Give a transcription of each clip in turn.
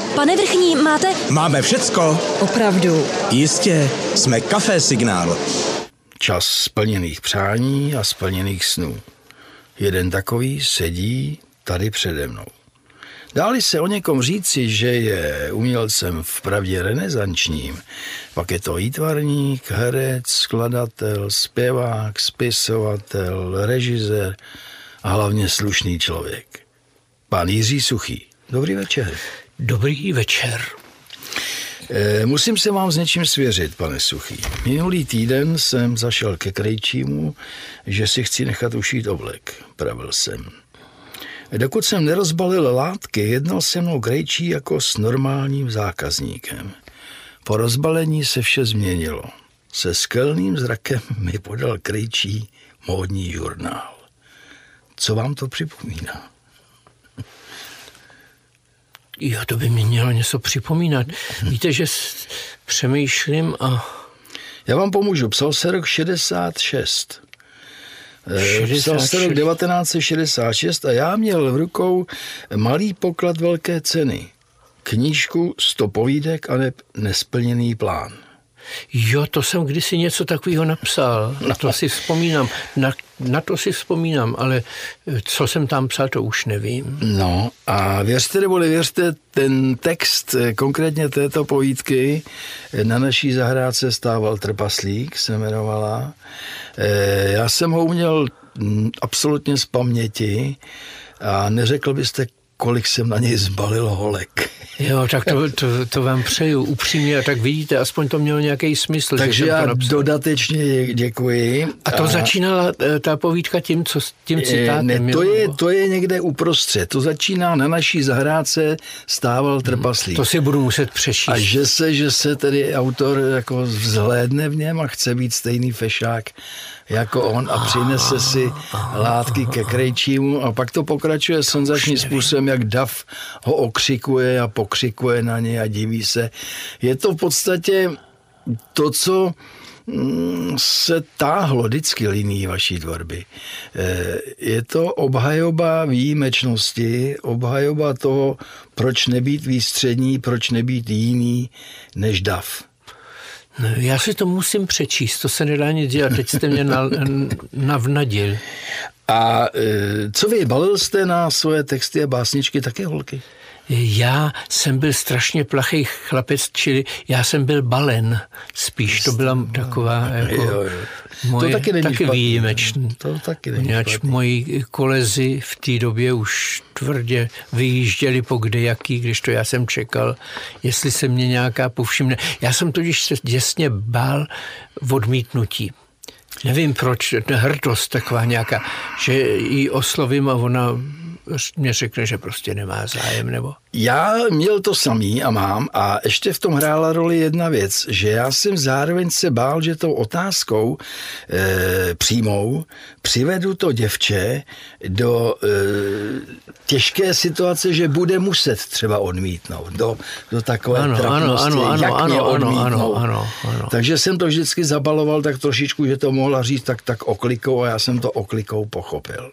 Pane vrchní, máte... Máme všecko. Opravdu. Jistě, jsme Café Signál. Čas splněných přání a splněných snů. Jeden takový sedí tady přede mnou. Dáli se o někom říci, že je umělcem vpravdě renesančním, pak je to výtvarník, herec, skladatel, zpěvák, spisovatel, režisér a hlavně slušný člověk. Pán Jiří Suchý. Dobrý večer. Dobrý večer. Musím se vám s něčím svěřit, pane Suchý. Minulý týden jsem zašel ke krejčímu, že si chci nechat ušít oblek. Pravil jsem. Dokud jsem nerozbalil látky, jednal se mnou krejčí jako s normálním zákazníkem. Po rozbalení se vše změnilo. Se skelným zrakem mi podal krejčí módní žurnál. Co vám to připomíná? Jo, to by mi mělo něco připomínat. Víte, že přemýšlím a... Já vám pomůžu. Psal se rok 66. Psal se rok 1966 a já měl v rukou malý poklad velké ceny. Knížku 100 povídek a nesplněný plán. Jo, to jsem kdysi něco takového napsal. Na to si vzpomínám. Na to si vzpomínám, ale co jsem tam psal, to už nevím. No a věřte nebo nevěřte, ten text konkrétně této povídky Na naší zahrádce stával trpaslík, se jmenovala. Já jsem ho uměl absolutně z paměti a neřekl byste, kolik jsem na něj zbalil holek. Jo, tak to vám přeju upřímně a tak vidíte, aspoň to mělo nějaký smysl. Takže já dodatečně děkuji. A to začínala ta povídka tím citátem? Ne, to je někde uprostřed. To začíná Na naší zahrádce stával trpaslík. To si budu muset přečíst. A že se tedy autor jako vzhlédne v něm a chce být stejný fešák jako on a přinese si látky ke krejčímu a pak to pokračuje senzačním způsobem, jak dav ho okřikuje a pokřikuje na něj a diví se. Je to v podstatě to, co se táhlo vždycky linií vaší tvorby. Je to obhajoba výjimečnosti, obhajoba toho, proč nebýt výstřední, proč nebýt jiný než dav. No, já si to musím přečíst, to se nedá nic dělat, teď jste mě navnadil. A co vy, balil jste na svoje texty a básničky také holky? Já jsem byl strašně plachý chlapec, čili já jsem byl balen. Spíš to byla taková jako moje, to taky výjimečný. To taky není špatný. Moji kolezi v té době už tvrdě vyjížděli po kdejaký, když to já jsem čekal, jestli se mě nějaká povšimne. Já jsem totiž se děsně bál odmítnutí. Nevím proč, hrdost taková nějaká, že ji oslovím a ona mě řekne, že prostě nemá zájem, nebo? Já měl to samý a mám a ještě v tom hrála roli jedna věc, že já jsem zároveň se bál, že tou otázkou přímou přivedu to děvče do těžké situace, že bude muset třeba odmítnout, do takové trapnosti, jak mě odmítnout. Ano. Takže jsem to vždycky zabaloval tak trošičku, že to mohla říct tak oklikou a já jsem to oklikou pochopil.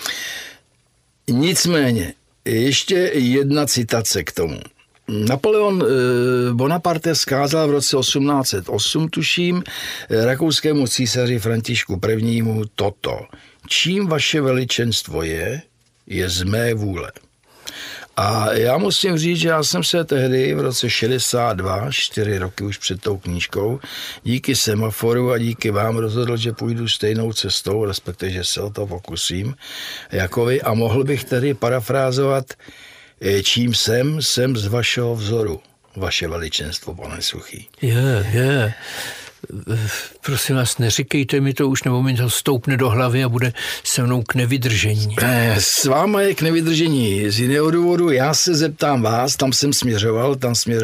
Nicméně, ještě jedna citace k tomu. Napoleon Bonaparte vzkázal v roce 1808, tuším, rakouskému císaři Františku I. toto. Čím vaše veličenstvo je z mé vůle. A já musím říct, že já jsem se tehdy v roce 62, 4 roky už před tou knížkou, díky semaforu a díky vám rozhodl, že půjdu stejnou cestou, respektive, že se o to pokusím, jako vy, a mohl bych tedy parafrázovat, čím jsem z vašeho vzoru, vaše veličenstvo, pane Suchý. Je. Prosím vás, neříkejte mi to už, nebo mi to stoupne do hlavy a bude se mnou k nevydržení. S váma je k nevydržení z jiného důvodu. Já se zeptám vás, tam směřoval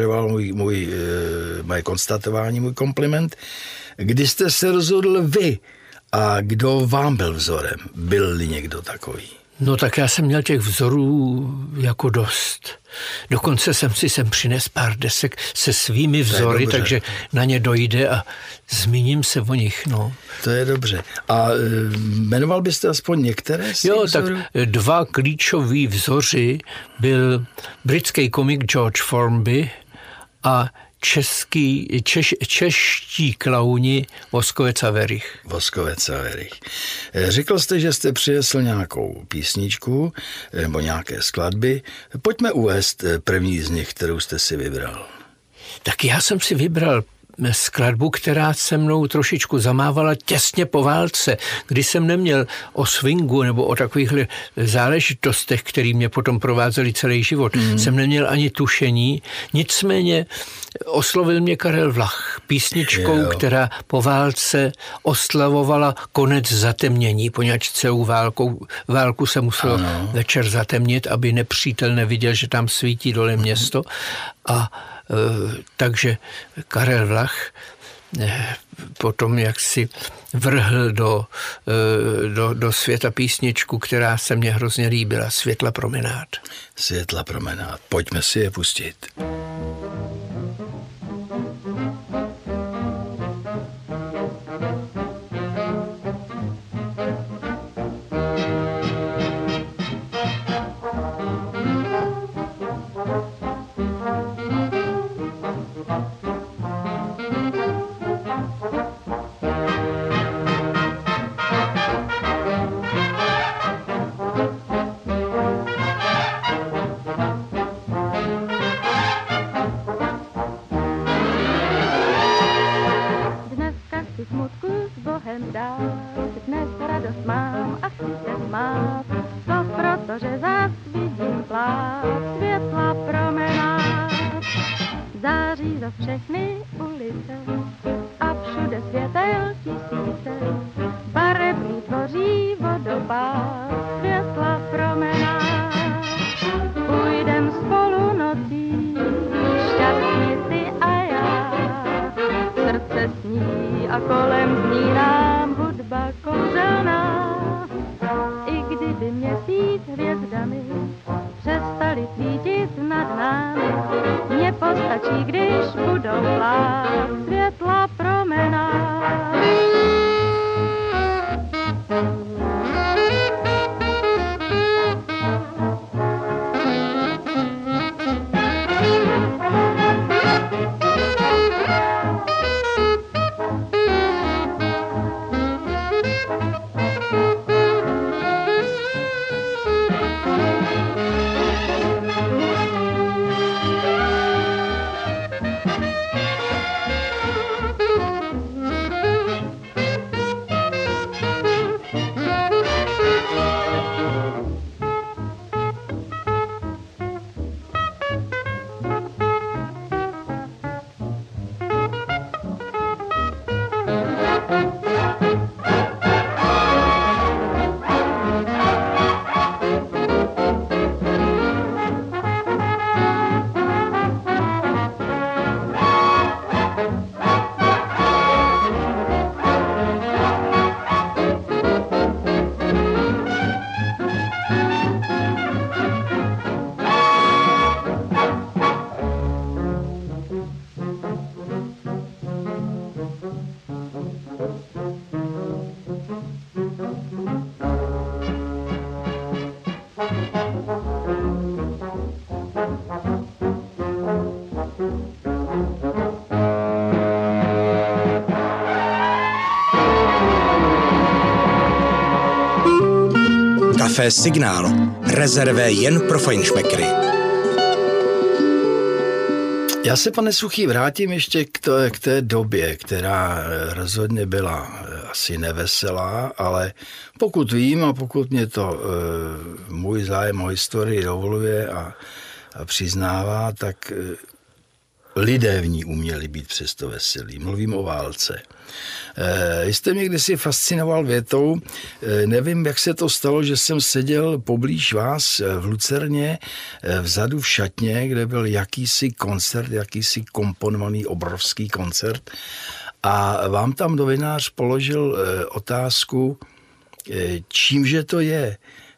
moje konstatování, můj kompliment. Kdy jste se rozhodl vy a kdo vám byl vzorem? Byl-li někdo takový? No tak já jsem měl těch vzorů jako dost. Dokonce jsem si sem přines pár desek se svými vzory, takže na ně dojde a zmíním se o nich. No. To je dobře. A jmenoval byste aspoň některé z těch vzorů? Tak 2 klíčoví vzory byl britský komik George Formby a čeští klauni Voskovec a Werich. Voskovec a Werich. Řekl jste, že jste přinesl nějakou písničku nebo nějaké skladby. Pojďme uvést první z nich, kterou jste si vybral. Tak já jsem si vybral skladbu, která se mnou trošičku zamávala těsně po válce, kdy jsem neměl o swingu nebo o takových záležitostech, které mě potom provázely celý život. Jsem neměl ani tušení, nicméně oslovil mě Karel Vlach písničkou, která po válce oslavovala konec zatemnění, poněvadž celou válku se muselo večer zatemnit, aby nepřítel neviděl, že tam svítí dole město. A takže Karel Vlach potom jak si vrhl do světa písničku, která se mně hrozně líbila, Světla promenád. Světla promenád. Pojďme si je pustit. Café Signál. Rezervé jen pro fajnšmekry. Já se, pane Suchý, vrátím ještě k té době, která rozhodně byla asi neveselá, ale pokud vím a pokud mě to můj zájem o historii dovoluje a přiznává, tak lidé v ní uměli být přesto veselí. Mluvím o válce. Jste mě kdysi fascinoval větou, nevím, jak se to stalo, že jsem seděl poblíž vás v Lucerně, vzadu v šatně, kde byl jakýsi koncert, jakýsi komponovaný obrovský koncert a vám tam novinář položil otázku, čímže to je,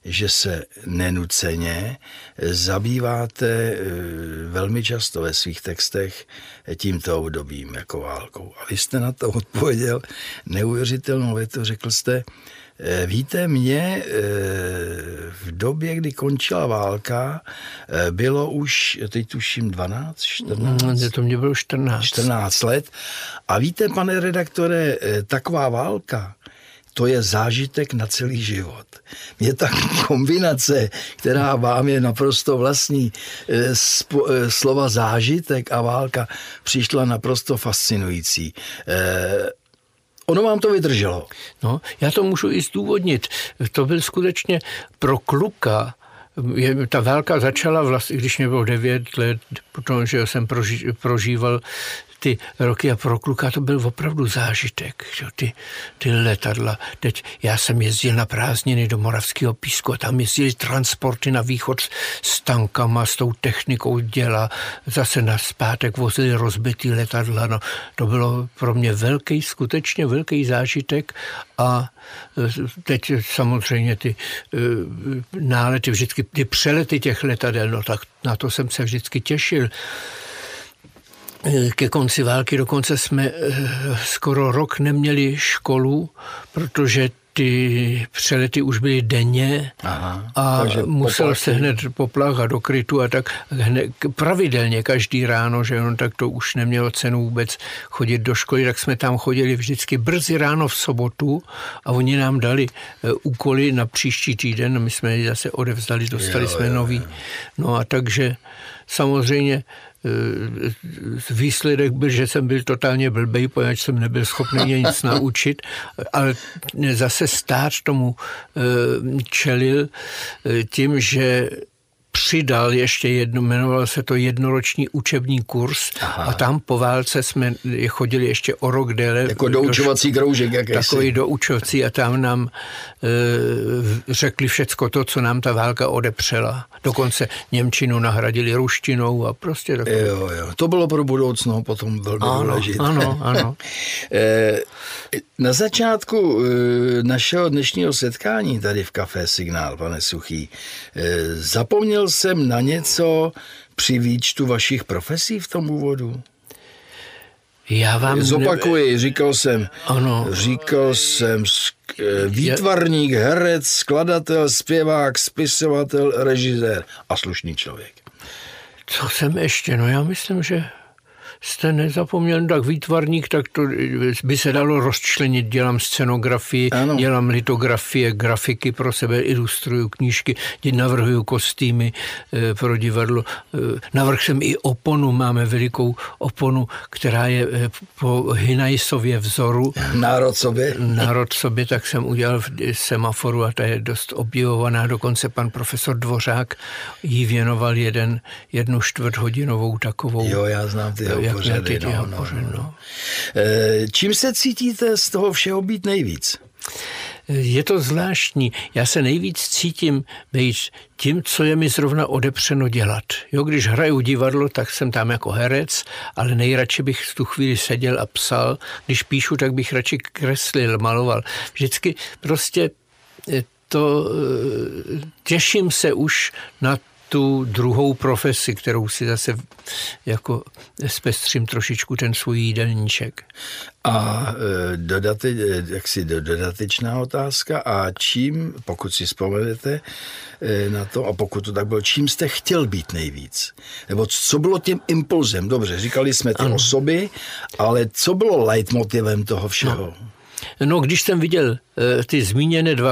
že se nenuceně zabýváte velmi často ve svých textech tímto obdobím jako válkou. A vy jste na to odpověděl neuvěřitelnou větu, řekl jste, víte, mě v době, kdy končila válka, bylo už, teď tuším 12, 14? To mě bylo 14 let. A víte, pane redaktore, taková válka, to je zážitek na celý život. Mě ta kombinace, která vám je naprosto vlastní, slova zážitek a válka, přišla naprosto fascinující. Ono vám to vydrželo. No, já to můžu i zdůvodnit. To byl skutečně pro kluka. Ta válka začala vlastně, když mě bylo 9 let, protože jsem prožíval ty roky a pro kluka to byl opravdu zážitek. Ty letadla. Teď já jsem jezdil na prázdniny do Moravského Písku a tam jezdili transporty na východ s tankama, s tou technikou děla. Zase na zpátek vozili rozbitý letadla. No, to bylo pro mě skutečně velký zážitek a teď samozřejmě ty nálety, vždycky ty přelety těch letadel, no tak na to jsem se vždycky těšil. Ke konci války dokonce jsme skoro rok neměli školu, protože ty přelety už byly denně. Aha, a musel se hned popláchat do krytu a tak pravidelně každý ráno, že on tak to už nemělo cenu vůbec chodit do školy, tak jsme tam chodili vždycky brzy ráno v sobotu a oni nám dali úkoly na příští týden a my jsme je zase odevzdali, dostali jsme nový. No a takže samozřejmě výsledek byl, že jsem byl totálně blbej, poněvadž jsem nebyl schopný nic naučit, ale zase stát tomu čelil tím, že přidal ještě jmenoval se to jednoroční učební kurz. Aha. A tam po válce jsme chodili ještě o rok déle. Jako doučovací kroužek jakési. Takový doučovací a tam nám řekli všecko to, co nám ta válka odepřela. Dokonce němčinu nahradili ruštinou a prostě takové. Jo. To bylo pro budoucnost potom velmi důležité. Ano. Na začátku našeho dnešního setkání tady v Café Signál, pane Suchý, zapomněl jsem na něco při výčtu vašich profesí v tom úvodu? Já vám zopakuji, říkal jsem výtvarník, herec, skladatel, zpěvák, spisovatel, režisér a slušný člověk. Co jsem ještě? Já myslím, že jste nezapomněl, tak výtvarník, tak to by se dalo rozčlenit. Dělám scenografii, ano. Dělám litografie, grafiky pro sebe, ilustruju knížky, navrhuju kostýmy pro divadlo. Navrhl jsem i oponu, máme velikou oponu, která je po Hinajsově vzoru. Národsobě, tak jsem udělal v Semaforu a ta je dost objevovaná. Dokonce pan profesor Dvořák jí věnoval jednu čtvrthodinovou takovou. Jo, já znám ty pořady. No. Čím se cítíte z toho všeho být nejvíc? Je to zvláštní. Já se nejvíc cítím být tím, co je mi zrovna odepřeno dělat. Když hraju divadlo, tak jsem tam jako herec, ale nejradši bych v tu chvíli seděl a psal. Když píšu, tak bych radši kreslil, maloval. Vždycky prostě těším se už na tu druhou profesi, kterou si zase jako zpestřím trošičku ten svůj jídelníček. A dodatečná otázka, a čím, pokud si vzpomenete na to, a pokud to tak bylo, čím jste chtěl být nejvíc? Nebo co bylo tím impulzem? Dobře, říkali jsme ty osoby, ale co bylo leitmotivem toho všeho? Když jsem viděl ty zmíněné dva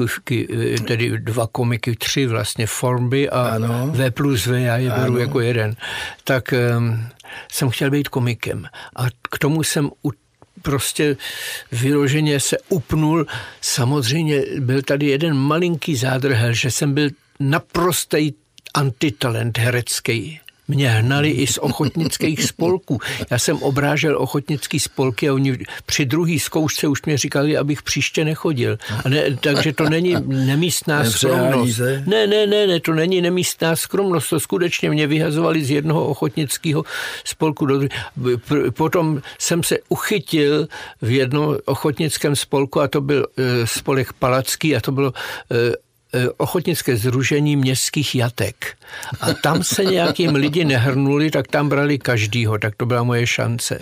komiky, 3 vlastně, Formby a V+V, já je beru jako jeden, tak jsem chtěl být komikem. A k tomu jsem prostě vyloženě se upnul. Samozřejmě byl tady jeden malinký zádrhel, že jsem byl naprostý antitalent herecký. Mě hnali i z ochotnických spolků. Já jsem obrážel ochotnický spolky a oni při druhé zkoušce už mě říkali, abych příště nechodil. Takže to není nemístná skromnost. Ne, to není nemístná skromnost. To skutečně mě vyhazovali z jednoho ochotnického spolku do druhého. Potom jsem se uchytil v jednom ochotnickém spolku a to byl spolek Palacký a to bylo ochotnické sdružení městských jatek. A tam se nějakým lidi nehrnuli, tak tam brali každýho, tak to byla moje šance.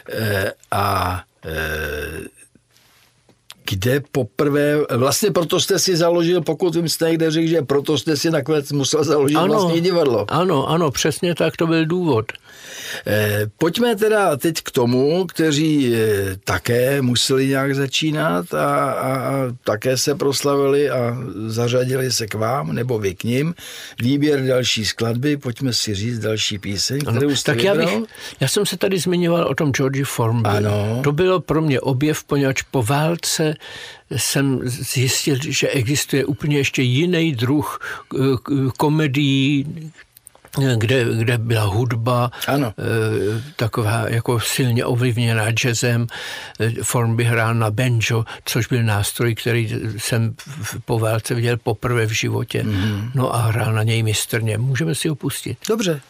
Kde poprvé, vlastně proto jste si založil, pokud vím, jste někde řekl, že proto jste si nakonec musel založit vlastní divadlo. Ano, přesně tak, to byl důvod. Pojďme teda teď k tomu, kteří také museli nějak začínat a také se proslavili a zařadili se k vám, nebo vy k nim. Výběr další skladby, pojďme si říct další píseň, kterou jste vybral. Já jsem se tady zmiňoval o tom Georgi Formby. Ano. To bylo pro mě objev, poněvadž po válce jsem zjistil, že existuje úplně ještě jiný druh komedií, kde byla hudba, taková jako silně ovlivněná jazzem. Formby hrál na banjo, což byl nástroj, který jsem po válce viděl poprvé v životě. No a hrál na něj mistrně. Můžeme si ho pustit? Dobře.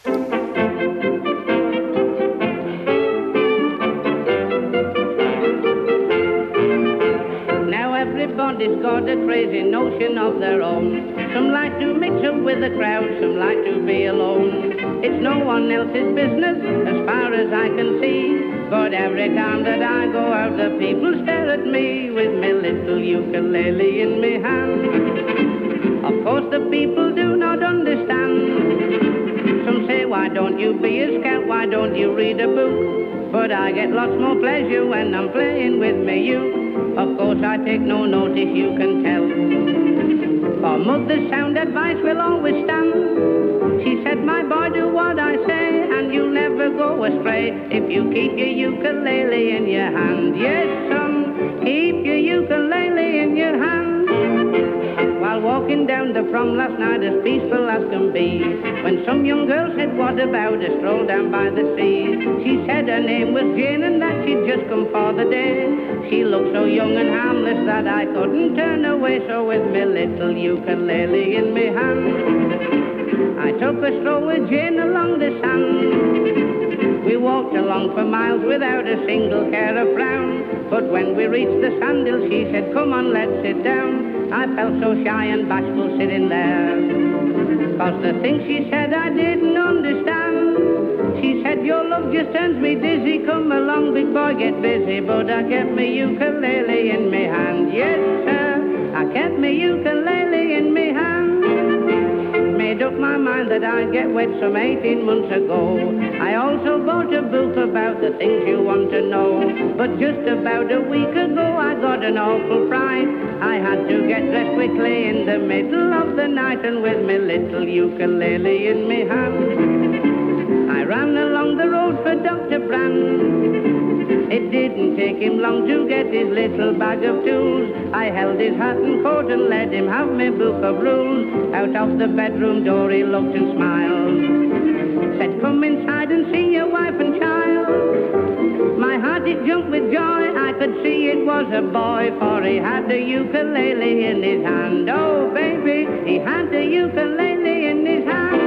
Everybody's got a crazy notion of their own. Some like to mix up with the crowd, some like to be alone. It's no one else's business as far as I can see. But every time that I go out, the people stare at me with my little ukulele in my hand. Of course the people do not understand. Some say, why don't you be a scout, why don't you read a book? But I get lots more pleasure when I'm playing with me uke. Of course I take no notice, you can tell. For mother's sound advice will always stand. She said, my boy, do what I say, and you'll never go astray if you keep your ukulele in your hand. Yes, son, keep your ukulele in your hand. While walking down the prom last night as peaceful as can be, when some young girl said, what about a stroll down by the sea? She said her name was Jane and that she'd just come for the day. She looked so young and harmless that I couldn't turn away, so with me little ukulele in me hand, I took a stroll with Jane along the sand. We walked along for miles without a single care or frown, but when we reached the sandhill she said, come on, let's sit down. I felt so shy and bashful sitting there, 'cause the things she said I didn't understand. She said, your love just turns me dizzy, come along big boy, get busy. But I kept my ukulele in my hand, yes sir, I kept my ukulele in my hand. Made up my mind that I'd get wed some 18 months ago. I also bought a book about the things you want to know. But just about a week ago I got an awful fright. I had to get dressed quickly in the middle of the night, and with my little ukulele in my hand, I ran along the road for Dr. Brand. It didn't take him long to get his little bag of tools. I held his hat and coat and let him have my book of rules. Out of the bedroom door he looked and smiled, said, come inside and see your wife and child. My heart it jumped with joy, I could see it was a boy, for he had the ukulele in his hand. Oh baby, he had the ukulele in his hand.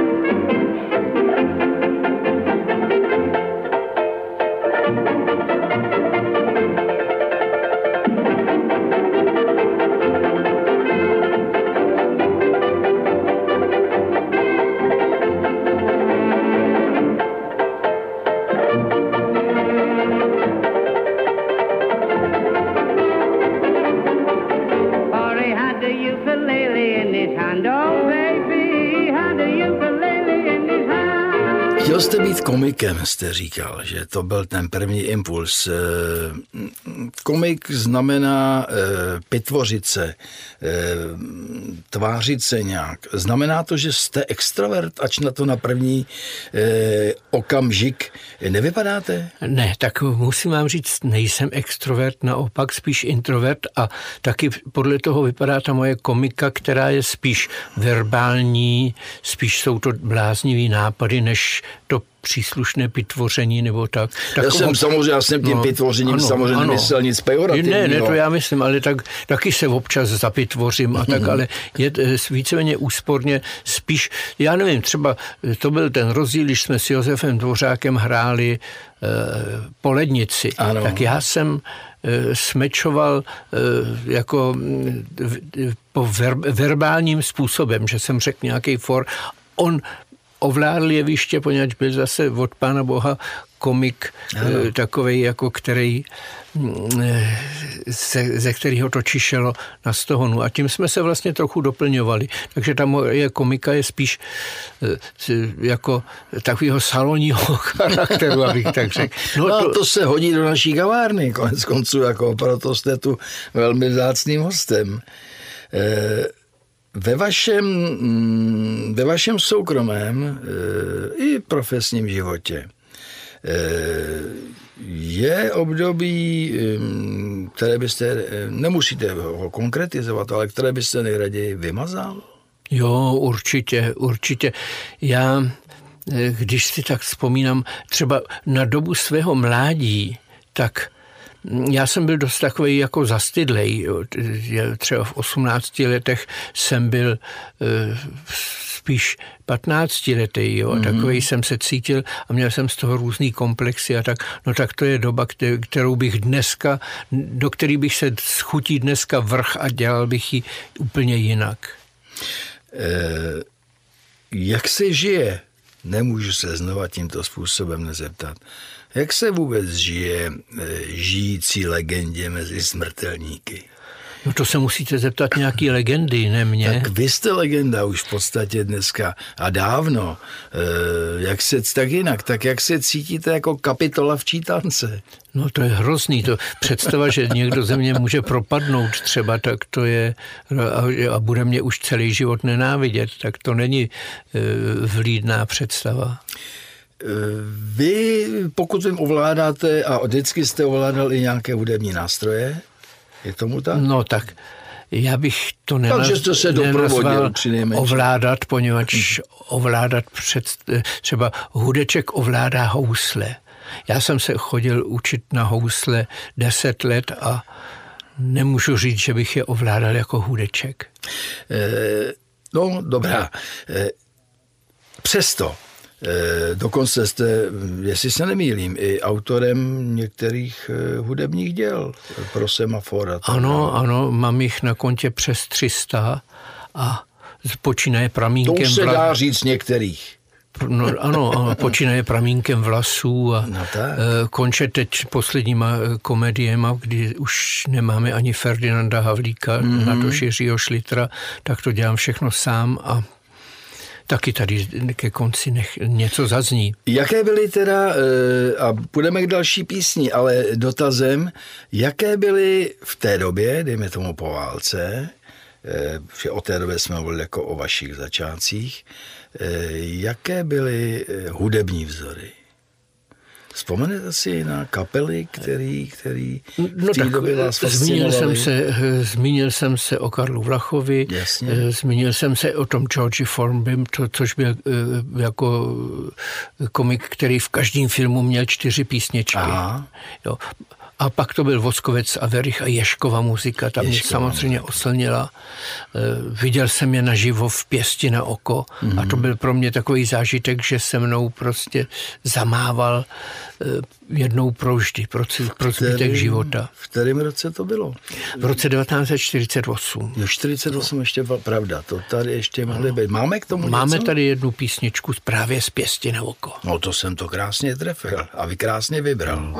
Chtěl jste být komikem, jste říkal, že to byl ten první impuls. Komik znamená pitvořit se, tvářit se nějak. Znamená to, že jste extrovert, ač na to na první okamžik nevypadáte? Ne, tak musím vám říct, nejsem extrovert, naopak spíš introvert, a taky podle toho vypadá ta moje komika, která je spíš verbální, spíš jsou to bláznivý nápady, než to příslušné pitvoření nebo tak. Já jsem tím pitvořením samozřejmě nemyslel nic pejorativního. Ne, to já myslím, ale taky se občas zapitvořím a tak, ale je víceméně úsporně spíš, já nevím, třeba to byl ten rozdíl, když jsme s Josefem Dvořákem hráli po lednici, tak já jsem smečoval jako po verbálním způsobem, že jsem řekl nějaký for. On ovládl jeviště, poněvadž byl zase od Pána Boha komik takovej, jako který ze kterého to čišelo na stohonu. A tím jsme se vlastně trochu doplňovali. Takže ta moje komika je spíš jako takového salonního charakteru, abych tak řekl. To se hodí do naší kavárny, konec konců, jako proto jste tu velmi vzácným hostem. Ve vašem soukromém i profesním životě je období, které byste, nemusíte ho konkretizovat, ale které byste nejraději vymazal? Jo, určitě. Já, když si tak vzpomínám, třeba na dobu svého mládí, tak já jsem byl dost takový jako zastydlej. Třeba v 18 letech jsem byl spíš 15 letý, jo, takovej jsem se cítil a měl jsem z toho různý komplexy a tak, no tak to je doba, kterou bych dneska, do který bych se schutí dneska vrch a dělal bych ji úplně jinak. Jak se žije? Nemůžu se znova tímto způsobem nezeptat. Jak se vůbec žije žijící legendě mezi smrtelníky? No to se musíte zeptat nějaký legendy, ne mě. Tak vy jste legenda už v podstatě dneska a dávno. Jak se cítíte jako kapitola v čítance? No to je hrozný, to představa, že někdo ze mě může propadnout třeba, tak to je a bude mě už celý život nenávidět, tak to není vlídná představa. Vy, pokud vím, ovládáte a vždycky jste ovládal i nějaké hudební nástroje, je tomu tak? No tak, já bych to nenazval ovládat, poněvadž ovládat třeba hudeček ovládá housle. Já jsem se chodil učit na housle 10 let a nemůžu říct, že bych je ovládal jako hudeček. No, dobrá. Přesto, dokonce jste, jestli se nemýlím, i autorem některých hudebních děl pro Semafor. Ano, mám jich na kontě přes 300 a počínaje Pramínkem. To už se dá říct některých. No, ano, počínaje Pramínkem vlasů a konče teď posledníma komediema, kdy už nemáme ani Ferdinanda Havlíka, natož Jiřího Šlitra, tak to dělám všechno sám a taky tady ke konci něco zazní. Jaké byly teda, a půjdeme k další písni, ale dotazem, jaké byly v té době, dejme tomu po válce, že o té době jsme mluvili jako o vašich začátcích, jaké byly hudební vzory? Vzpomenete si na kapely, který v té době vás fascinovali? Zmínil jsem se o Karlu Vlachovi, zmínil jsem se o tom Georgi Formbym, což byl jako komik, který v každém filmu měl 4 písničky. Jo. A pak to byl Voskovec a Verich a Ježkova muzika, tam mě samozřejmě oslnila. Viděl jsem je naživo v Pěsti na oko a to byl pro mě takový zážitek, že se mnou prostě zamával jednou provždy, pro zbytek života. V kterém roce to bylo? V roce 1948. Jo, 48 ještě pravda, to tady ještě mohli být. Máme k tomu Máme něco? tady jednu písničku právě z Pěsti na oko. No to jsem to krásně trefil a vy krásně vybral.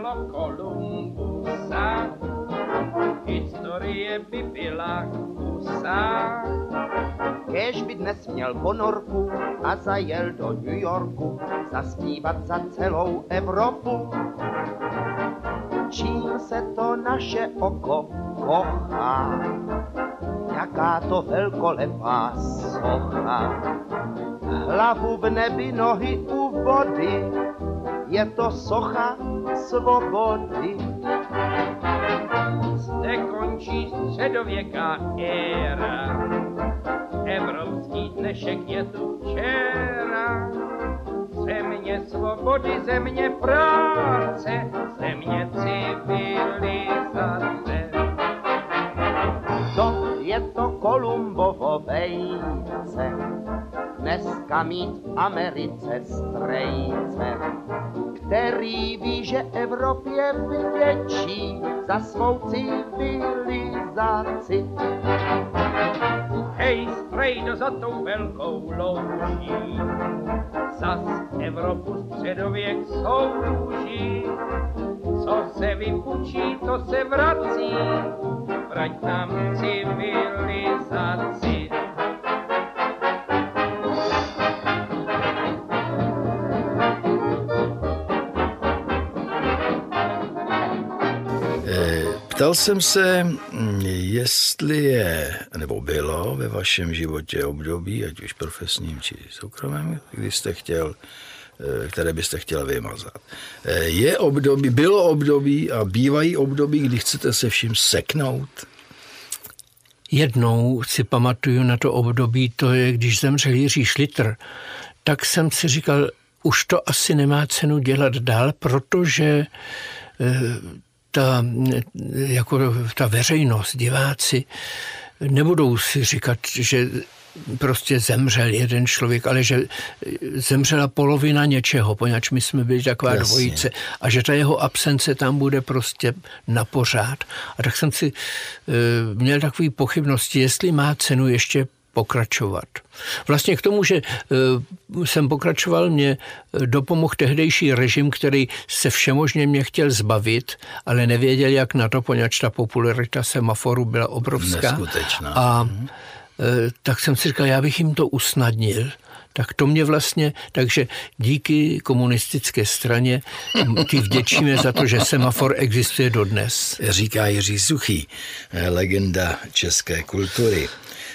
nebylo Kolumbusa, historie by byla kusa. Kéž by dnes měl ponorku a zajel do New Yorku zaspívat za celou Evropu. Čím se to naše oko kochá, jaká to velkolepá socha. Hlavu v nebi, nohy u vody, je to socha svobody. Zde končí středověká éra, evropský dnešek je tu včera. Země svobody, země práce, země civilizace. To je to Kolumbovo vejce, dneska mít v Americe strejce, který ví, že Evropě vděčí za svou civilizaci. Hej, strejdo za tou velkou louží, zas Evropu středověk souží. Co se vypučí, to se vrací, vrať nám civilizaci. Ptal jsem se, jestli je, nebo bylo ve vašem životě období, ať už profesním či soukromém, které byste chtěl vymazat. Bylo období a bývají období, kdy chcete se vším seknout? Jednou si pamatuju na to období, to je, když zemřel Jiří Šlitr, tak jsem si říkal, už to asi nemá cenu dělat dál, protože ta veřejnost, diváci, nebudou si říkat, že prostě zemřel jeden člověk, ale že zemřela polovina něčeho, poněvadž my jsme byli taková dvojice a že ta jeho absence tam bude prostě na pořád. A tak jsem si měl takový pochybnosti, jestli má cenu ještě pokračovat. Vlastně k tomu, že jsem pokračoval, mě dopomohl tehdejší režim, který se všemožně mě chtěl zbavit, ale nevěděl, jak na to, poněvadž ta popularita semaforu byla obrovská. Neskutečná. A tak jsem si říkal, já bych jim to usnadnil. Tak to mě vlastně, takže díky komunistické straně ty vděčíme za to, že semafor existuje dodnes. Říká Jiří Suchý, legenda české kultury.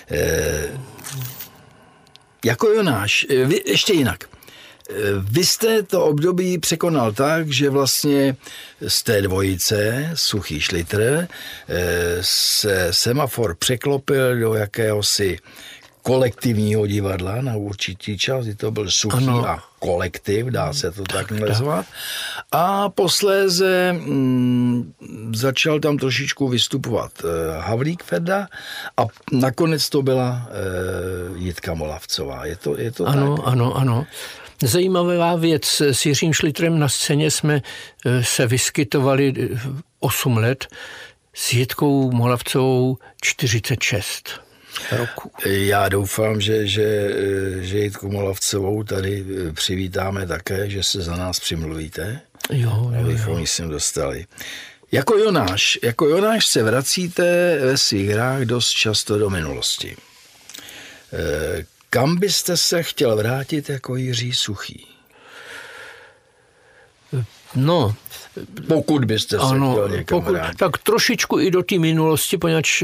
Jako Jonáš, ještě jinak. Vy jste to období překonal tak, že vlastně z té dvojice Suchý Šlitr se semafor překlopil do jakéhosi kolektivního divadla na určitý čas, kdy to byl Suchý a kolektiv, dá se to tak nazvat. A posléze začal tam trošičku vystupovat Havlík Ferda a nakonec to byla Jitka Molavcová. Je to ano, tak? Ano. Zajímavá věc, s Jiřím Šlitrem na scéně jsme se vyskytovali 8 let, s Jitkou Molavcovou 46 roku. Já doufám, že Jitku Molavcovou tady přivítáme také, že se za nás přimluvíte, abychom ji sem dostali. Jako Jonáš se vracíte ve svých hrách dost často do minulosti. Kam byste se chtěl vrátit jako Jiří Suchý? No, pokud byste se chtěl někam vrátit. Tak trošičku i do té minulosti, poněvadž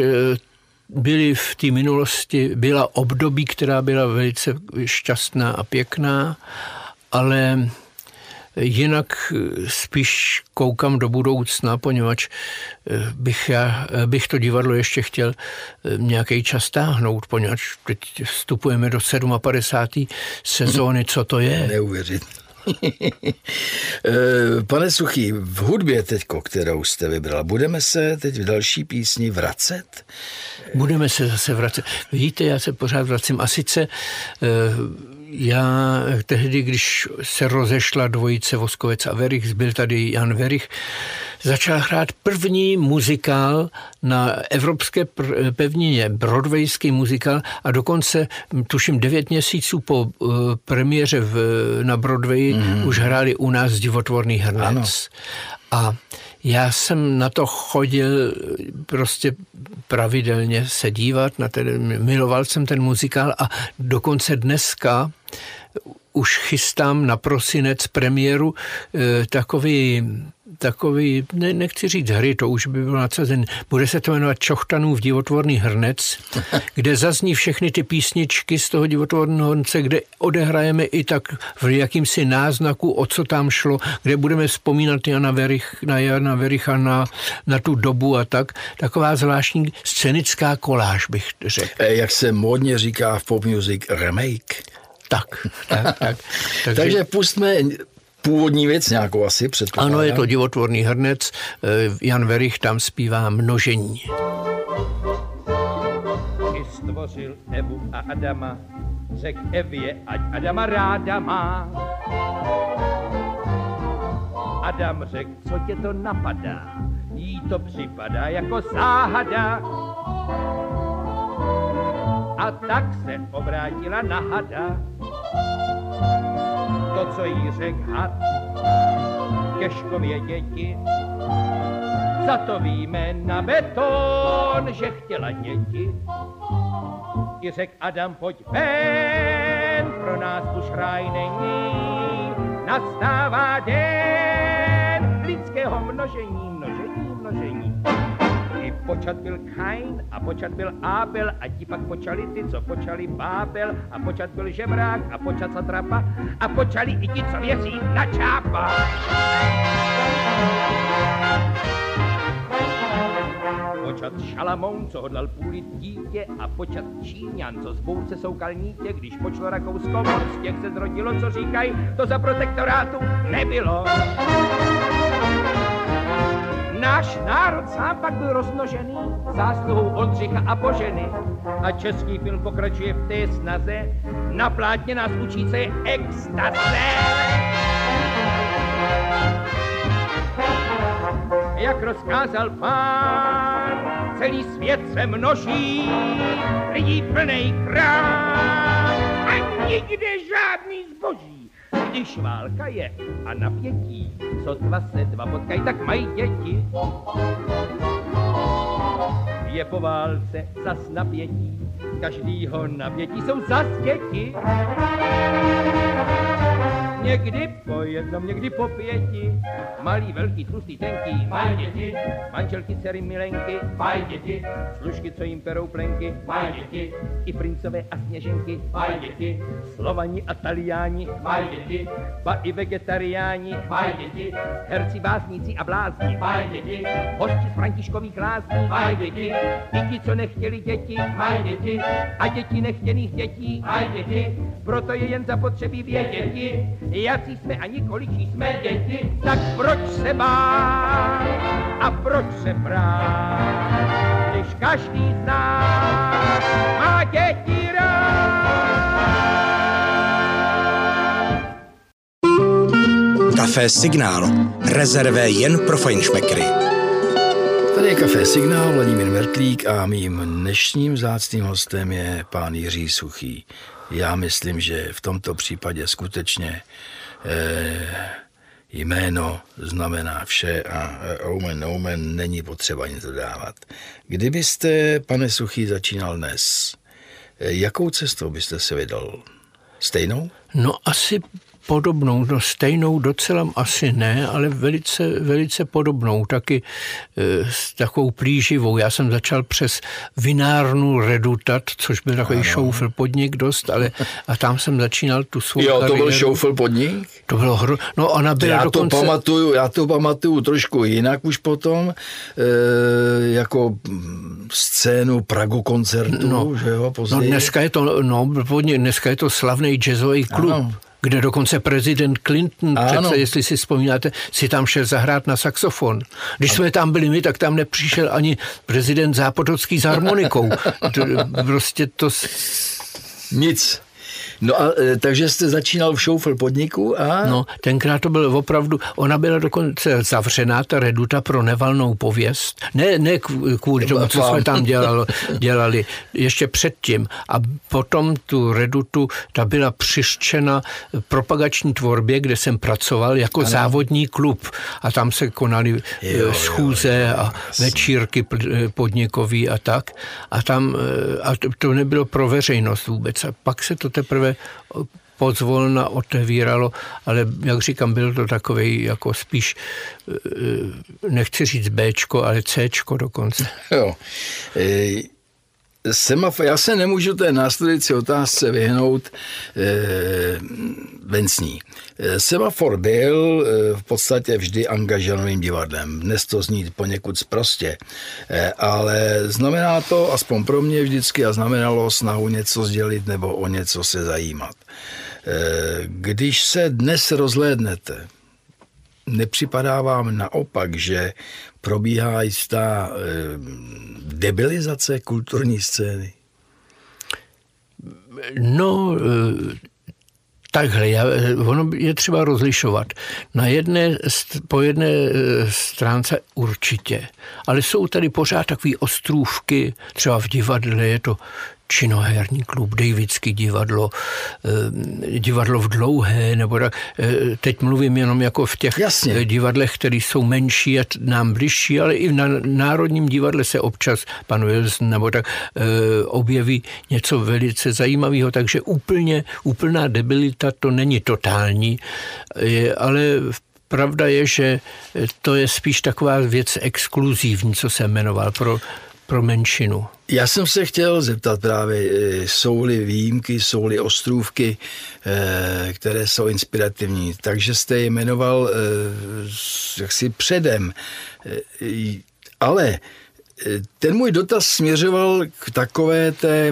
byla období, která byla velice šťastná a pěkná, ale jinak spíš koukám do budoucna, poněvadž bych to divadlo ještě chtěl nějaký čas táhnout, poněvadž teď vstupujeme do 57. sezóny, co to je. Neuvěřit. Pane Suchý, v hudbě teďko, kterou jste vybral, budeme se teď v další písni vracet? Budeme se zase vracet. Vidíte, já se pořád vracím. A sice já tehdy, když se rozešla dvojice Voskovec a Werich, byl tady Jan Werich, začal hrát první muzikál na evropské pevnině, broadwayský muzikál a dokonce, tuším 9 měsíců po premiéře na Broadwayi už hráli u nás Divotvorný hrnec. A já jsem na to chodil prostě pravidelně se dívat, miloval jsem ten muzikál a dokonce dneska už chystám na prosinec premiéru takový, nechci říct hry, to už by bylo nadsazen, bude se to jmenovat Čochtanův divotvorný hrnec, kde zazní všechny ty písničky z toho divotvorného hrnce, kde odehrajeme i tak v jakýmsi náznaku, o co tam šlo, kde budeme vzpomínat na Jana Vericha, na tu dobu a tak. Taková zvláštní scenická koláž, bych řekl. Jak se módně říká v pop music, remake. Tak. Takže pustme původní věc nějakou asi předpokládám. Ano, je to divotvorný hrnec, Jan Verich tam zpívá Množení. I stvořil Evu a Adama, řek Evě, ať Adama ráda má. Adam řek, co tě to napadá, jí to připadá jako záhada. A tak se obrátila na hada. To, co jí řek had, těžko věděti. Za to víme na beton, že chtěla děti. I řek Adam, pojď ven, pro nás už ráj není. Nastává den lidského množení. I počat byl Kain a počat byl Abel a ti pak počali ty, co počali Bábel a počat byl žebrák a počat satrapa a počali i ti, co věří na čápa. Počat Šalamoun, co hodlal půlit dítě a počat Číňan, co z bouce soukal nítě, když počlo Rakousko moc, z těch se zrodilo, co říkají, to za protektorátu nebylo. Náš národ sám pak byl rozmnožený zásluhou Oldřicha a Boženy. A český film pokračuje v té snaze, na plátně nás učí, co je extaze. Jak rozkázal Pán, celý svět se množí, lidí plnej krám a nikde žádný zboží. Když válka je a napětí, sotva se dva potkají, tak mají děti. Je po válce zas napětí, každýho napětí jsou zas děti. Někdy po jednom, někdy po pěti, malý, velký, tlustý, tenký, mají děti. Manželky, dcery, milenky, mají děti. Služky, co jim perou plenky, mají děti. I princové a sněženky, mají děti. Slovani a Taliáni, mají děti. Ba i vegetariáni, mají děti. Herci, básníci a blázni, mají děti. Hosti z Františkových lázní, mají děti. I ti, co nechtěli děti, mají děti. A děti nechtěných dětí, mají děti. Proto je jen zapotřebí věděti, jací jsme a nikoličí jsme děti, tak proč se bát a proč se brát, když každý z nás má děti rád. Café Signál. Rezervé jen pro fajnšmekry. Tady je Café Signál, Vladimír Mertlík a mým dnešním vzácným hostem je pán Jiří Suchý. Já myslím, že v tomto případě skutečně jméno znamená vše a omen není potřeba nic dodávat. Kdybyste, pane Suchý, začínal dnes, jakou cestou byste se vydal? Stejnou? No asi podobnou, no stejnou docela asi ne, ale velice podobnou, taky s takovou plíživou. Já jsem začal přes vinárnu Redutat, což byl takový šoufl podnik dost, ale a tam jsem začínal tu svou kariéru. To byl šoufl podnik? To bylo no ona byla dokonce... Já to pamatuju trošku jinak už potom, jako scénu Pragu koncertu, že jo, později. No dneska je to slavný jazzový klub. Ano. Kde dokonce prezident Clinton, přece, jestli si vzpomínáte, si tam šel zahrát na saxofon. Když jsme tam byli my, tak tam nepřišel ani prezident Zápotocký s harmonikou. Prostě to... Nic. No a takže jste začínal v šoufl podniku a... No, tenkrát to bylo opravdu, ona byla dokonce zavřená, ta Reduta, pro nevalnou pověst. Ne kvůli tomu, co jsme tam dělali ještě předtím. A potom tu Redutu, ta byla přiřčena propagační tvorbě, kde jsem pracoval jako závodní klub. A tam se konaly schůze a večírky podnikový a tak. A tam a to nebylo pro veřejnost vůbec. A pak se to teprve pozvolna otevíralo, ale jak říkám, byl to takovej jako spíš, nechci říct Bčko, ale Cčko dokonce. Jo. Já se nemůžu té následující otázce vyhnout vencní. Semafor byl v podstatě vždy angažovaným divadlem. Dnes to zní poněkud sprostě, ale znamená to, aspoň pro mě vždycky, a znamenalo snahu něco sdělit nebo o něco se zajímat. Když se dnes rozhlédnete, nepřipadá vám naopak, že probíhá jistá debilizace kulturní scény? No, takhle, ono je třeba rozlišovat. Po jedné stránce určitě, ale jsou tady pořád takový ostrůvky, třeba v divadle je to činoherní klub, Davidský divadlo, divadlo v Dlouhé, nebo tak. Teď mluvím jenom jako v těch divadlech, které jsou menší a nám bližší, ale i na Národním divadle se občas pan Wilson nebo tak objeví něco velice zajímavého, takže úplná debilita to není totální, ale pravda je, že to je spíš taková věc exkluzivní, co jsem jmenoval, pro menšinu. Já jsem se chtěl zeptat právě, jsou-li výjimky, jsou-li ostrůvky, které jsou inspirativní. Takže jste je jmenoval jaksi předem. Ale ten můj dotaz směřoval k takové té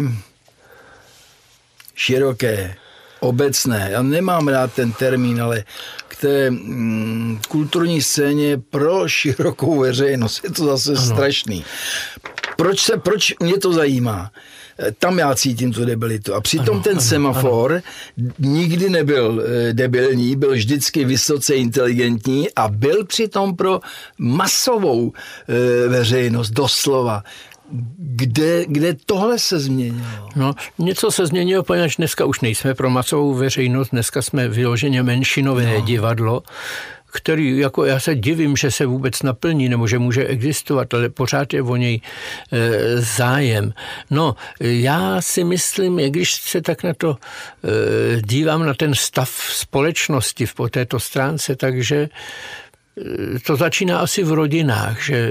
široké, obecné. Já nemám rád ten termín, ale k té kulturní scéně pro širokou veřejnost. Je to zase strašný. Proč mě to zajímá? Tam já cítím tu debilitu. A přitom ten Semafor nikdy nebyl debilní, byl vždycky vysoce inteligentní a byl přitom pro masovou veřejnost doslova. Kde tohle se změnilo? No, něco se změnilo, poněvadž dneska už nejsme pro masovou veřejnost, dneska jsme vyloženě menšinové divadlo, který, jako já se divím, že se vůbec naplní, nebo že může existovat, ale pořád je o něj zájem. No, já si myslím, když se tak na to dívám, na ten stav společnosti po této stránce, takže to začíná asi v rodinách, že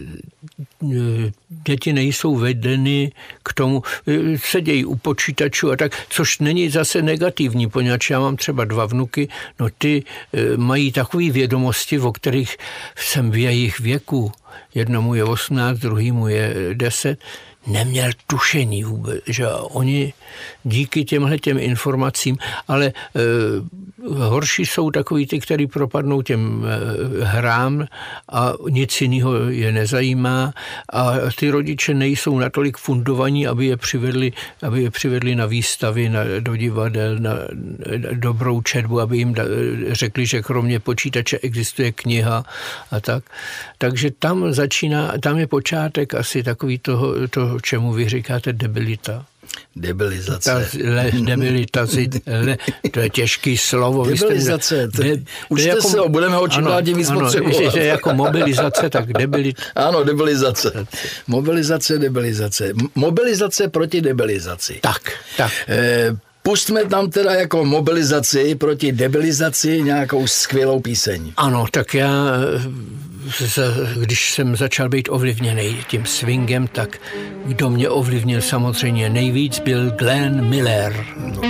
děti nejsou vedeny k tomu, sedějí u počítačů a tak, což není zase negativní, poněvadž já mám třeba 2 vnuky, no ty mají takové vědomosti, o kterých jsem v jejich věku, jednomu je 18, druhýmu je 10, neměl tušení vůbec, že oni díky těm informacím, ale horší jsou takový ty, který propadnou těm hrám a nic jiného je nezajímá a ty rodiče nejsou natolik fundovaní, aby je přivedli na výstavy, do divadel, na dobrou četbu, aby jim řekli, že kromě počítače existuje kniha a tak. Takže tam je počátek asi takový toho čemu vy říkáte debilita. Debilizace. To je těžký slovo. Debilizace. Učte se, budeme ho čím dál tím víc potřebovat. Ano, jako mobilizace, tak debilita. Ano, debilizace. Mobilizace, debilizace. Mobilizace proti debilizaci. Tak. Pustme tam teda jako mobilizaci proti debilizaci nějakou skvělou píseň. Ano, tak já, když jsem začal být ovlivněný tím swingem, tak kdo mě ovlivnil samozřejmě nejvíc, byl Glenn Miller. No.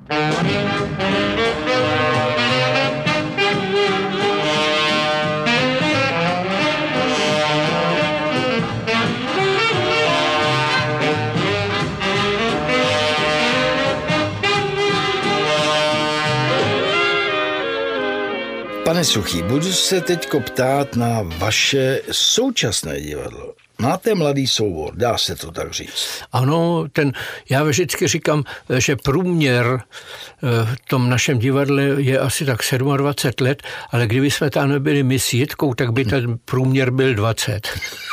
Pane Suchý, budu se teďko ptát na vaše současné divadlo. Máte mladý soubor, dá se to tak říct? Ano, já vždycky říkám, že průměr v tom našem divadle je asi tak 27 let, ale kdyby jsme tam nebyli my s Jitkou, tak by ten průměr byl 20.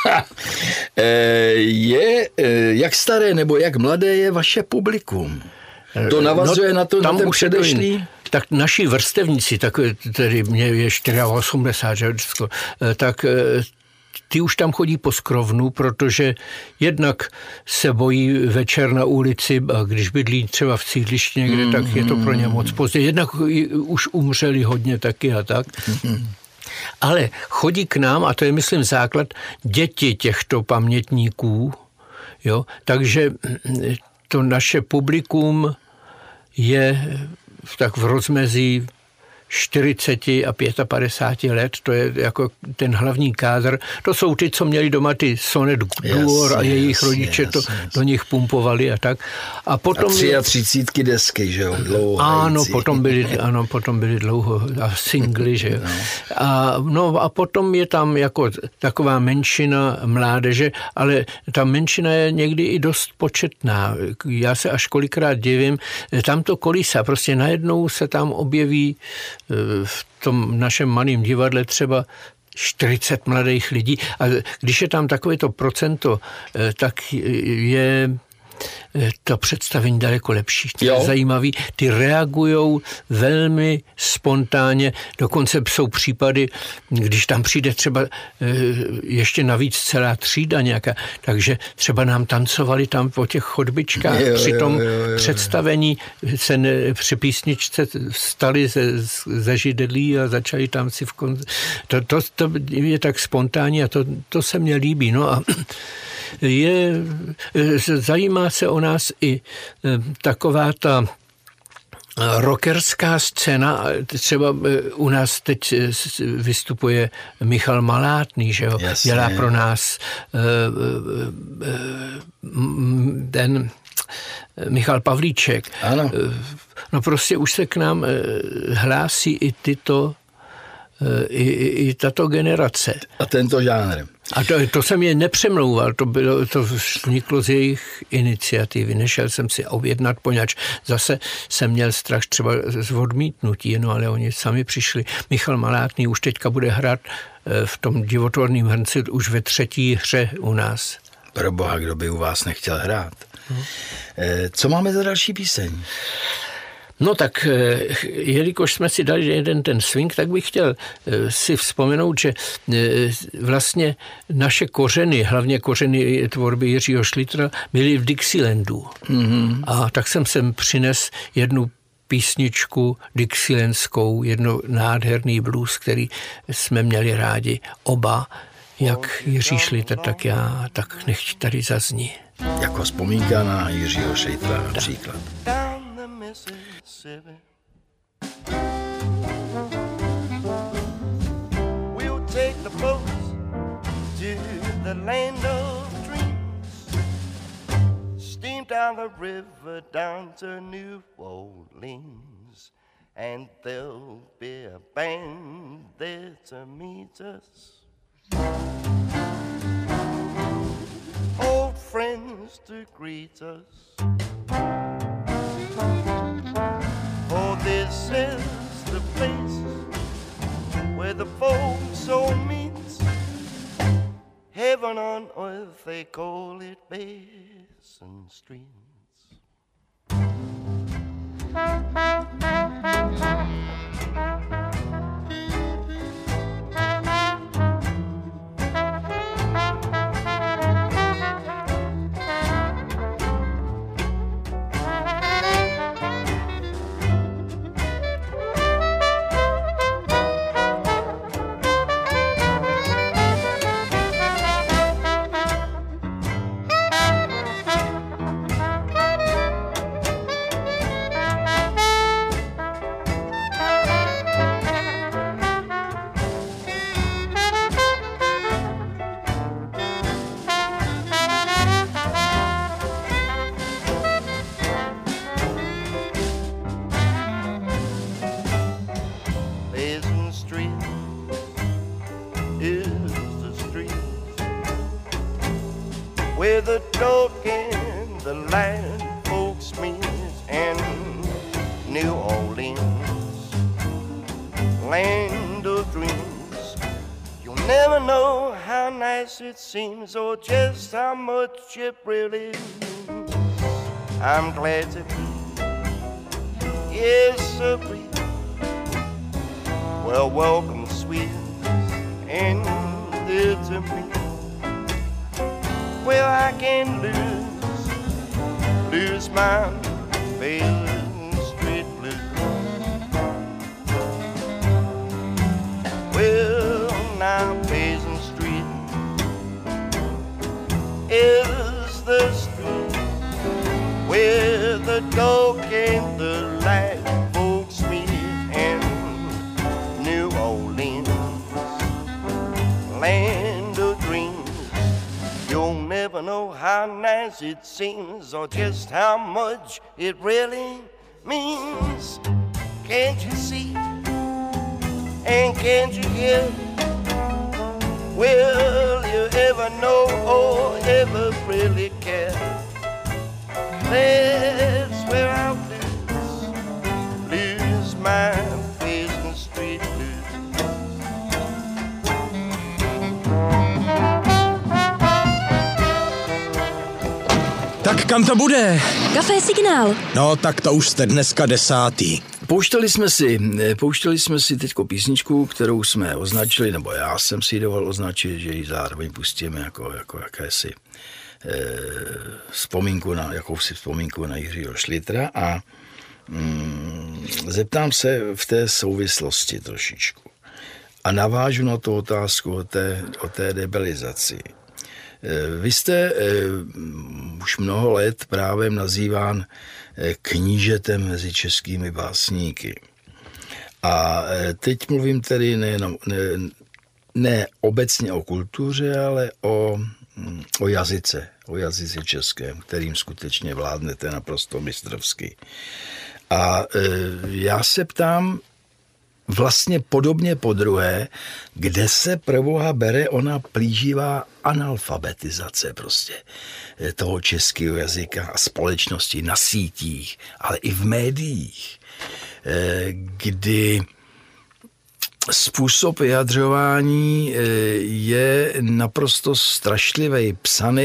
Jak staré nebo jak mladé je vaše publikum? To navazuje na to, na ten předešlý? Tak naši vrstevníci, tak tedy mě je 84, že vždycky, tak ty už tam chodí po skrovnu, protože jednak se bojí večer na ulici, a když bydlí třeba v sídlišti někde, tak je to pro ně moc pozdě. Jednak už umřeli hodně taky a tak. Ale chodí k nám, a to je, myslím, základ, děti těchto pamětníků, jo, takže to naše publikum je tak v rozmezí 40 a 55 let, to je jako ten hlavní kádr. To jsou ty, co měli doma ty Sonet Duor a jejich rodiče to do nich pumpovali a tak. A potom a 33 desky, že jo, dlouho. Ano, potom byly dlouho a singly, že jo. A potom je tam jako taková menšina mládeže, ale ta menšina je někdy i dost početná. Já se až kolikrát divím, tam to kolísa, prostě najednou se tam objeví v tom našem malém divadle třeba 40 mladých lidí a když je tam takovéto procento, tak je to představení daleko lepší. To je zajímavý. Ty reagujou velmi spontánně. Dokonce jsou případy, když tam přijde třeba ještě navíc celá třída nějaká, takže třeba nám tancovali tam po těch chodbičkách. Při tom představení se při písničce vstali ze židlí a začali tam si to je tak spontánní a to se mně líbí. No a zajímá se o nás i taková ta rockerská scéna, třeba u nás teď vystupuje Michal Malátný, že jo, dělá pro nás ten Michal Pavlíček. Ano. No prostě už se k nám hlásí i i tato generace. A tento žánr. A to jsem je nepřemlouval, to vzniklo z jejich iniciativy. Nešel jsem si objednat, poněvadž zase jsem měl strach třeba z odmítnutí, no ale oni sami přišli. Michal Malátný už teďka bude hrát v tom divotvorném hrnci už ve 3. hře u nás. Pro boha, kdo by u vás nechtěl hrát. Co máme za další píseň? No tak, jelikož jsme si dali jeden ten swing, tak bych chtěl si vzpomenout, že vlastně naše kořeny, hlavně kořeny tvorby Jiřího Šlitra, byly v Dixielandu. Mm-hmm. A tak jsem sem přines jednu písničku dixielandskou, jedno nádherný blues, který jsme měli rádi oba, jak Jiří Šlitr, tak já, tak nechť tady zazní. Jako vzpomínka na Jiřího Šlitra například. Mississippi. We'll take the boats to the land of dreams. Steam down the river down to New Orleans. And there'll be a band there to meet us. Old friends to greet us. Oh, this is the place where the folks all meet. Heaven on earth, they call it Basin Streets. the dog and the land folks meet in New Orleans, land of dreams. You'll never know how nice it seems or just how much it really means. I'm glad to be, yes, sir, well, welcome, sweet, and dear to me. Well, I can lose my Basin Street blues. Well, now Basin Street is the street where the dog and the light folks meet in New Orleans, land of dreams. You'll never know how nice it seems or just how much it really means. Can't you see? And can't you hear? Will you ever know or ever really care? That's where I'll lose my Basin Street blues. Tak kam to bude? Café Signál. No, tak to už jste dneska 10. Pouštěli jsme si teďko písničku, kterou jsme označili, nebo já jsem si dovolil označit, že ji zároveň pustíme jako jakési jakousi vzpomínku na Jiřího Šlitra a zeptám se v té souvislosti trošičku a navážu na tu otázku o té debelizaci. Vy jste už mnoho let právem nazýván knížetem mezi českými básníky. A teď mluvím tedy ne obecně o kultuře, ale o jazyce českém, kterým skutečně vládnete naprosto mistrovsky. A já se ptám vlastně podobně podruhé, kde se proboha bere ona plíživá analfabetizace prostě toho českého jazyka a společnosti na sítích, ale i v médiích, kdy způsob vyjadřování je naprosto strašlivý,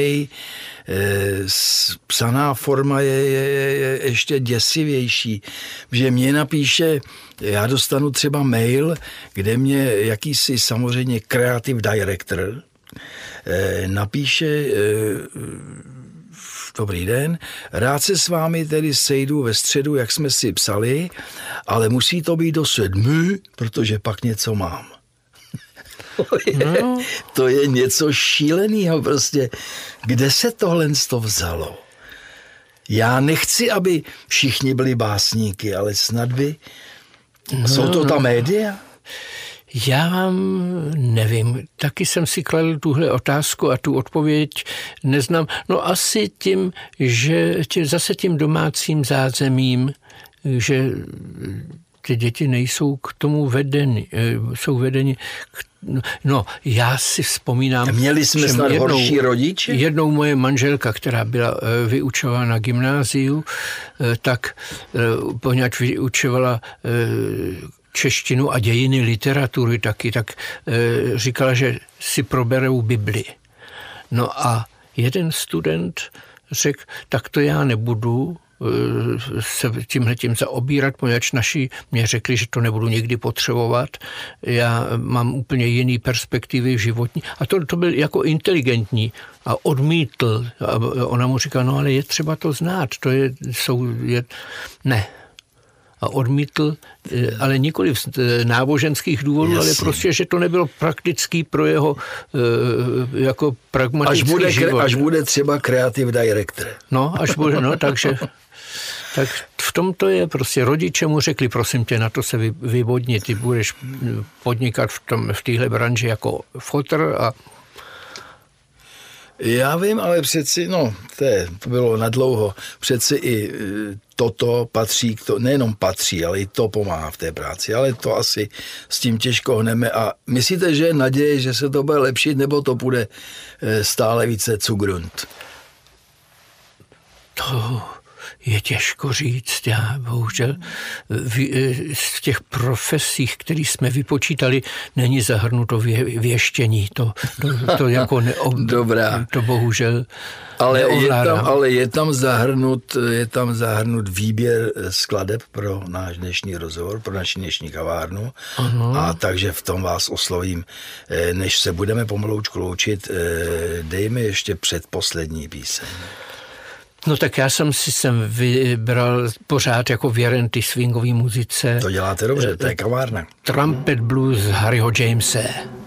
psaná forma je ještě děsivější, že mě napíše, já dostanu třeba mail, kde mě jakýsi samozřejmě creative director napíše: dobrý den, rád se s vámi tedy sejdu ve středu, jak jsme si psali, ale musí to být do 7, protože pak něco mám. To je něco šíleného prostě. Kde se tohle vzalo? Já nechci, aby všichni byli básníky, ale snad by... Jsou to ta média? Já vám nevím. Taky jsem si kladl tuhle otázku a tu odpověď neznám. No asi tím, že zase tím domácím zázemím, že ty děti nejsou k tomu vedeny, jsou vedeni no, já si vzpomínám... Měli jsme snad horší rodiče? Jednou moje manželka, která byla vyučována na gymnáziu, tak poněvadž vyučovala češtinu a dějiny literatury taky, tak říkala, že si proberou Bibli. No a jeden student řekl, tak to já nebudu se tímhletím zaobírat, poněvadž naši mě řekli, že to nebudu nikdy potřebovat. Já mám úplně jiný perspektivy životní. A to byl jako inteligentní a odmítl. A ona mu říkala, no ale je třeba to znát. To je ne. A odmítl, ale nikoli z náboženských důvodů, jasně, ale prostě, že to nebylo praktický pro jeho jako pragmatický život. Až bude třeba creative director. No, až bude, no, takže... Tak v tom to je prostě. Rodiče mu řekli, prosím tě, na to se vybodni, ty budeš podnikat v téhle branži jako fotr a... Já vím, ale přeci, no, to bylo nadlouho. Přeci i toto patří, nejenom patří, ale i to pomáhá v té práci. Ale to asi s tím těžko hneme. A myslíte, že je naděje, že se to bude lepšit, nebo to bude stále více Zugrund? To je těžko říct. Já bohužel v těch profesích, které jsme vypočítali, není zahrnuto věštění. To jako Dobrá. To bohužel ale je tam zahrnut výběr skladeb pro náš dnešní rozhovor, pro naši dnešní kavárnu. Ano. A takže v tom vás oslovím. Než se budeme pomaloučku loučit, dejme ještě předposlední píseň. No tak já jsem si sem vybral pořád jako věren ty swingový muzice. To děláte dobře, to je kavárna. Trumpet blues Harryho Jamese.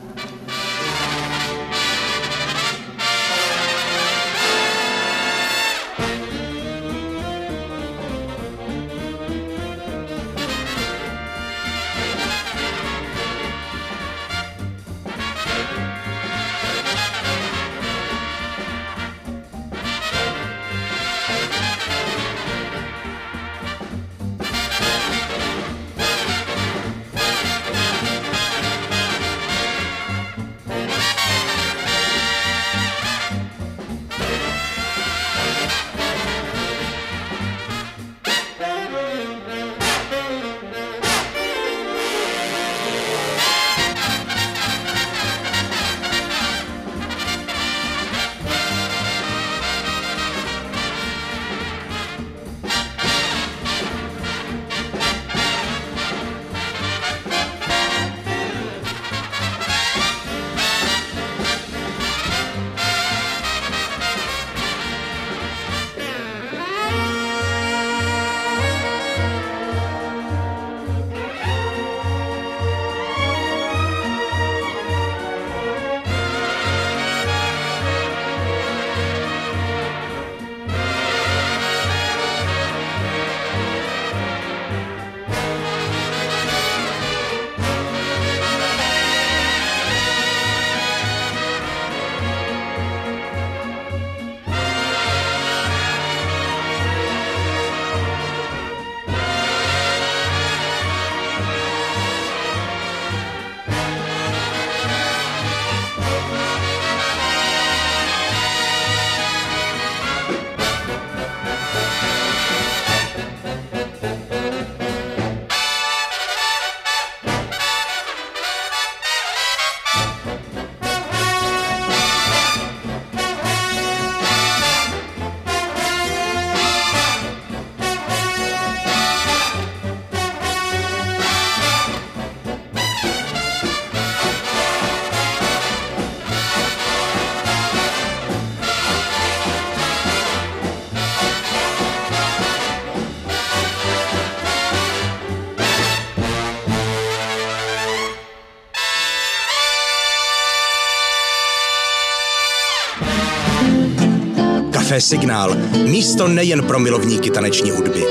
Café Signál. Místo nejen pro milovníky taneční hudby.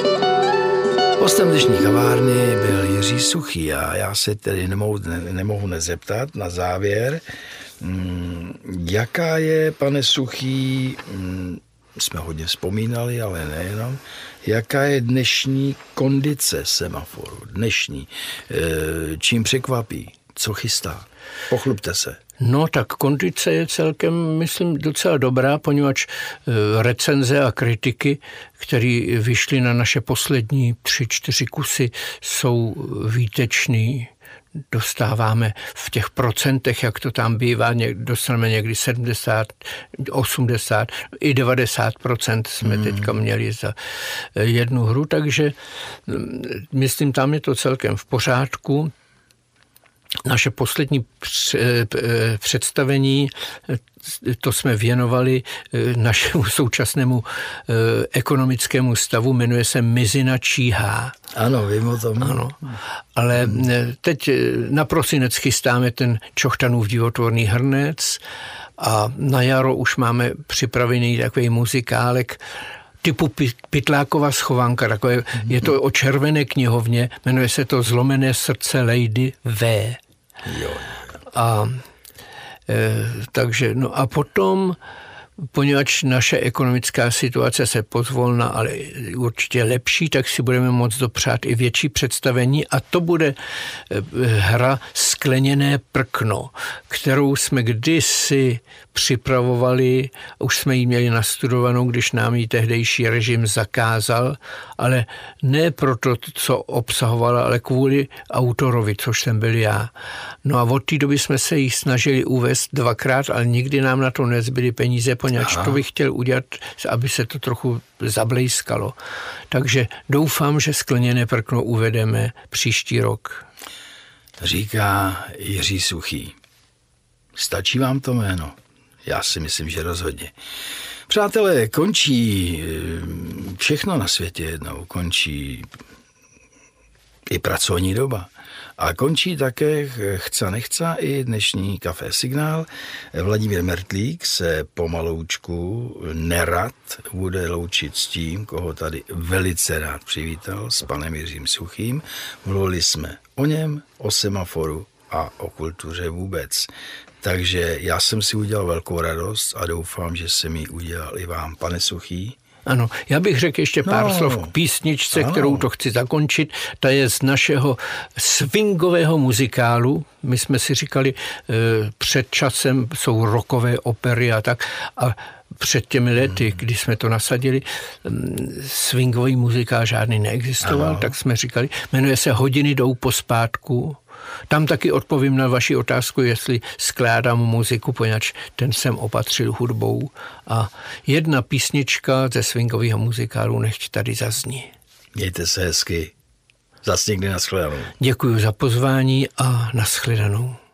Hostem dnešní kavárny byl Jiří Suchý a já se tedy nemohu nezeptat na závěr, jaká je, pane Suchý, jsme hodně vzpomínali, ale nejenom, jaká je dnešní kondice semaforu, dnešní, čím překvapí, co chystá, pochlubte se. No tak kondice je celkem, myslím, docela dobrá, poněvadž recenze a kritiky, které vyšly na naše poslední 3-4 kusy, jsou výtečný. Dostáváme v těch procentech, jak to tam bývá, dostaneme někdy 70, 80, i 90% jsme teďka měli za jednu hru, takže myslím, tam je to celkem v pořádku. Naše poslední představení, to jsme věnovali našemu současnému ekonomickému stavu, jmenuje se Mizina číhá. Ano, vím o tom. Ano, ale teď na prosinec chystáme ten Čochtanův divotvorný hrnec a na jaro už máme připravený takový muzikálek typu Pytlákova schovanka, takové, je to o červené knihovně, jmenuje se to Zlomené srdce Lady V. Jo. A takže, no a potom poněvadž naše ekonomická situace se pozvolna, ale určitě lepší, tak si budeme moct dopřát i větší představení a to bude hra Skleněné prkno, kterou jsme kdysi připravovali, už jsme ji měli nastudovanou, když nám ji tehdejší režim zakázal, ale ne proto, co obsahovala, ale kvůli autorovi, což jsem byl já. No a od té doby jsme se jí snažili uvést 2krát, ale nikdy nám na to nezbyly peníze, poněvadž to bych chtěl udělat, aby se to trochu zablejskalo. Takže doufám, že Skleněné prkno uvedeme příští rok. Říká Jiří Suchý. Stačí vám to jméno? Já si myslím, že rozhodně. Přátelé, končí všechno na světě jednou. Končí i pracovní doba. A končí také chca nechca i dnešní Café Signál. Vladimír Mertlík se pomaloučku nerad bude loučit s tím, koho tady velice rád přivítal, s panem Jiřím Suchým. Mluvili jsme o něm, o semaforu a o kultuře vůbec. Takže já jsem si udělal velkou radost a doufám, že jsem ji udělal i vám, pane Suchý. Ano, já bych řekl ještě pár slov k písničce, kterou to chci zakončit. Ta je z našeho swingového muzikálu. My jsme si říkali, před časem jsou rockové opery a tak. A před těmi lety, kdy jsme to nasadili, swingový muzikál žádný neexistoval, tak jsme říkali, jmenuje se Hodiny jdou pospátku. Tam taky odpovím na vaši otázku, jestli skládám muziku, poněvadž ten jsem opatřil hudbou. A jedna písnička ze swingového muzikálu nechť tady zazní. Mějte se hezky. Zas někdy nashledanou. Děkuji za pozvání a nashledanou.